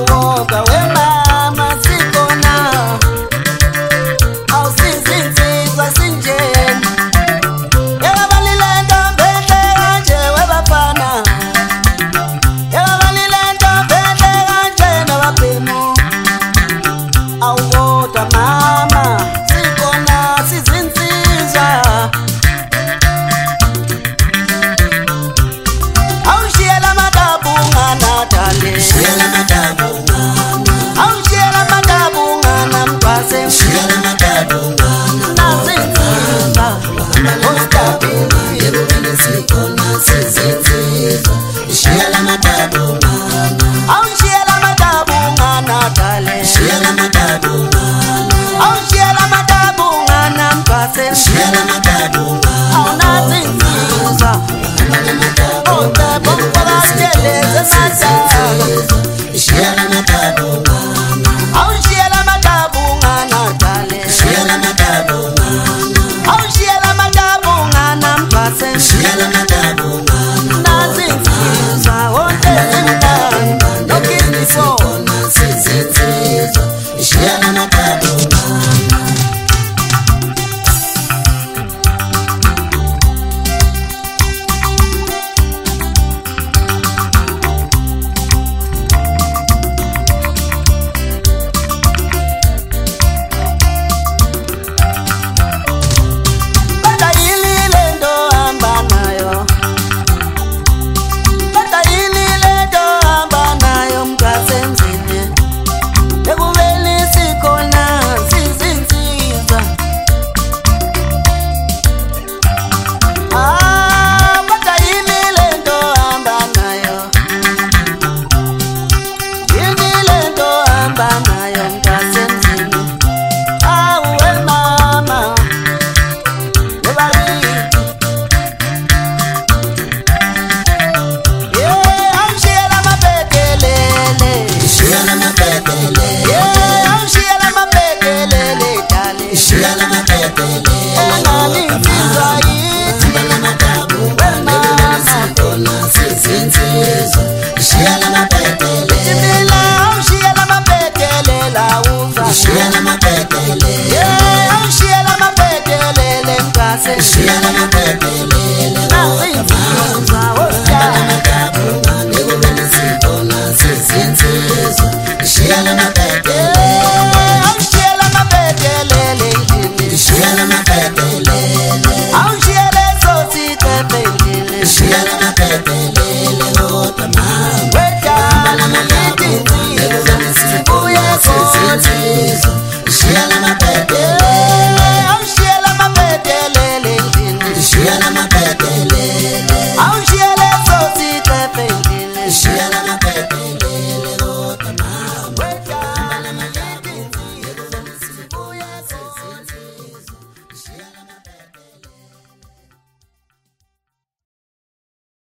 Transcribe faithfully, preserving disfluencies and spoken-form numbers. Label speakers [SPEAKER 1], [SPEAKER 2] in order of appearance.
[SPEAKER 1] Awoga we mama sikona, awusizinsizwa sinjeni. Yebabalile ntombi enhle kanje webafana, yebabalile ntombi enhle kanje nababhemu. Awuwoda mama sikona sizinsizwa, awushiyela amadabu unganadale,
[SPEAKER 2] Shiyela madabu ngana,
[SPEAKER 1] awushiyela amadabu unganamgwase,
[SPEAKER 2] shiyela madabu ngana,
[SPEAKER 1] nazinsizwa ostabile.
[SPEAKER 2] ekubeni sikhona sizinsizwa. Shiyela madabu ngana,
[SPEAKER 1] Awushiyela amadabu unganadale,
[SPEAKER 2] shiyela madabu ngana,
[SPEAKER 1] awushiyela amadabu unganamgwase,
[SPEAKER 2] shiyela madabu ngana,
[SPEAKER 1] awunazinsizwa odebo mfakatsheleze madala.
[SPEAKER 2] shiyela madabu ngana,
[SPEAKER 1] Awushiyela amadabu unganadale,
[SPEAKER 2] shiyela madabu ngana,
[SPEAKER 1] awushiyela amadabu unganamgwase,
[SPEAKER 2] shiyela madabu ngana,
[SPEAKER 1] nazinsizwa ontezimdani nokizifo.
[SPEAKER 2] sikhona sizinsizwa. Shiyela madabu ngana.
[SPEAKER 1] Bada yilile ndo hamba nayo, bada yilile ndo hamba nayo mgwase mzini. Ekubeni sikhona sizinsizwa. Ah, bada yilile ndo hamba nayo, yilile ndo hamba nayo mgwase mzini. Awuwe mama yebabalile, yeah, awushiyela amabhekelele,
[SPEAKER 2] Shiyela mabhekelele,
[SPEAKER 1] yeah, awushiyela amabhekelele dale.
[SPEAKER 2] shiyela mabhekelele,
[SPEAKER 1] Enganinsizwa yithi
[SPEAKER 2] shiyela madabu ngana, ekubeni sikhona sizinsizwa. Shiyela mabhekelele,
[SPEAKER 1] Jimila awushiyela amabhekelele awuza,
[SPEAKER 2] shiyela mabhekelele,
[SPEAKER 1] yeah, awushiyela amabhekelele mgase.
[SPEAKER 2] shiyela mabhekelele,
[SPEAKER 1] Nazinsizwa osjala,
[SPEAKER 2] madabu ngana, ekubeni sikhona sizinsizwa. Shiyela mabhekelele,
[SPEAKER 1] yeah, awushiyela amabhekelele endlini,
[SPEAKER 2] shiyela mabhekelele,
[SPEAKER 1] awushiyela esositepe endlini.
[SPEAKER 2] shiyela mabhekelele, kodwa mama
[SPEAKER 1] Wedala idinsizwa sibuye khona,
[SPEAKER 2] shiyela mabhekelele,
[SPEAKER 1] yeah, awushiyela amabhekelele endlini,
[SPEAKER 2] shiyela mabhekelele,
[SPEAKER 1] awushiyela esositepe endlini.
[SPEAKER 2] shiyela